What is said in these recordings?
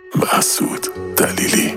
محسود دلیلی.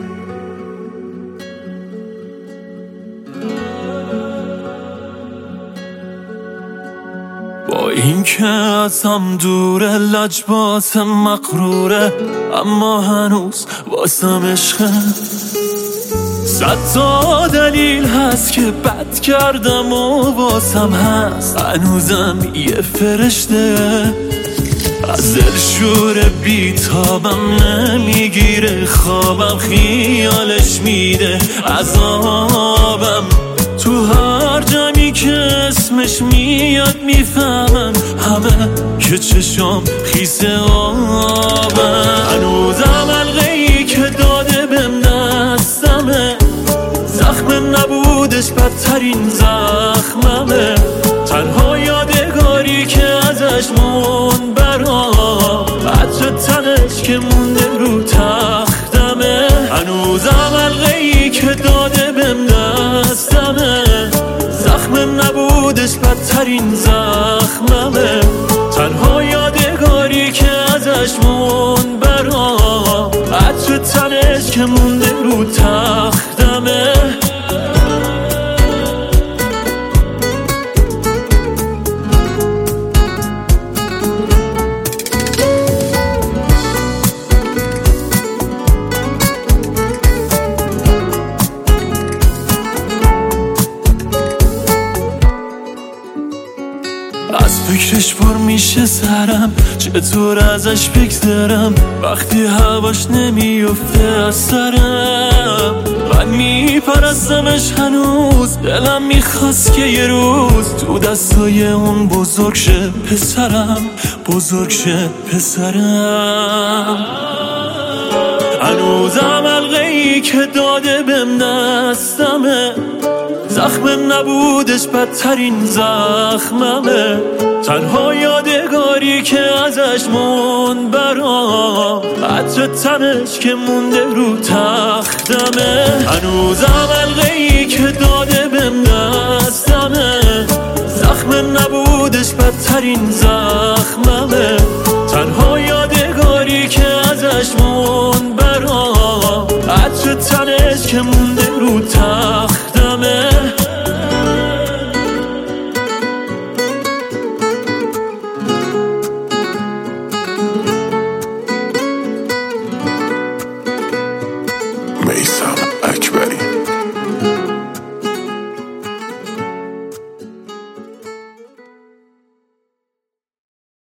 با این که ازم دوره، لجبات مقروره، اما هنوز واسم عشقه. 100 تا دلیل هست که بد کردم و واسم هست هنوزم یه فرشته. از دلشور بیتابم نمیگیره خوابم، خیالش میده عذابم. تو هر جمعی که اسمش میاد میفهمم همه که چشام خیس آبم. هنوزم حلقه‌ای که داده بهم دستمه، زخم نبودش بدترین زخممه. تنها یادگاری که ازش موند برام، عطر تنش که مونده رو تختمه. هنوزم حلقه‌ای که داده بهم دستمه، زخمم نبودش بدترین زخممه. تنها یادگاری که ازش موند برام، عطر تنش که مونده رو تختمه. از فکرش پر میشه سرم، چطور ازش بگذرم وقتی هواش نمیفته از سرم. من میپرستمش هنوز، دلم میخواست که یه روز تو دستای اون بزرگ شه پسرم، بزرگ شه پسرم. هنوزم حلقه‌ای که داده بهم دستمه، زخمم نبودش بدترین زخممه. تنها یادگاری که ازش موند برام، عطر تنش که مونده رو تختمه. هنوزم حلقه‌ای که داده بهم دستمه، زخمم نبودش بدترین زخممه.